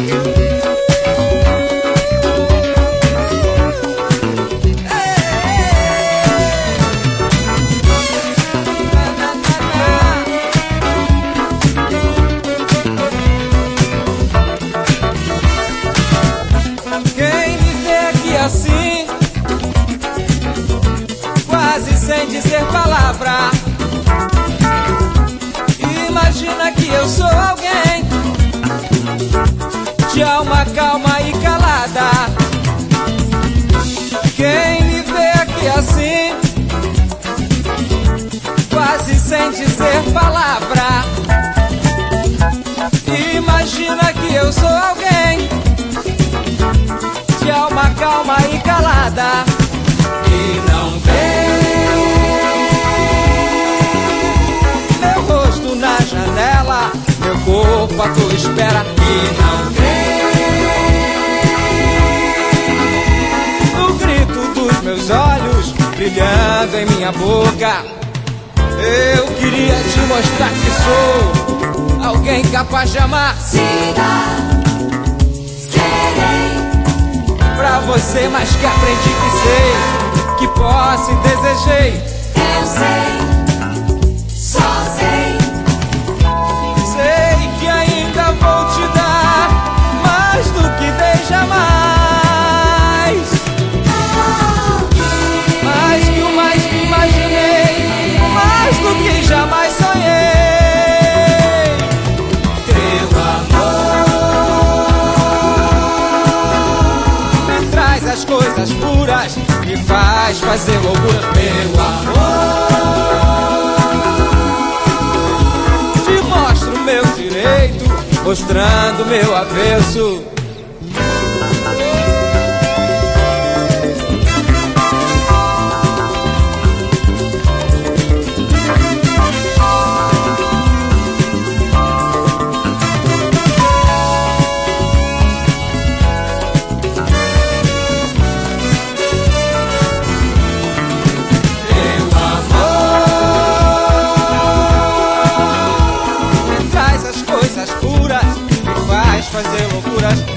Assim, quase sem dizer palavra, imagina que eu sou alguém de alma calma e calada. Quem me vê aqui assim, quase sem dizer palavra, imagina que eu sou alguém de alma calma e calada. E não vem meu rosto na janela, meu corpo à tua espera. E não vem no grito dos meus olhos brilhando em minha boca. Eu queria te mostrar que sou alguém capaz de amar. Pra você mais que aprendi que sei, que posso e desejei. Eu sei, só sei. Sei que ainda vou te dar mais do que dei jamais. Mais que o mais que imaginei, mais do que jamais sonhei. As coisas puras me faz fazer loucura. Meu amor, te mostro meu direito, mostrando meu avesso. Fazer loucuras.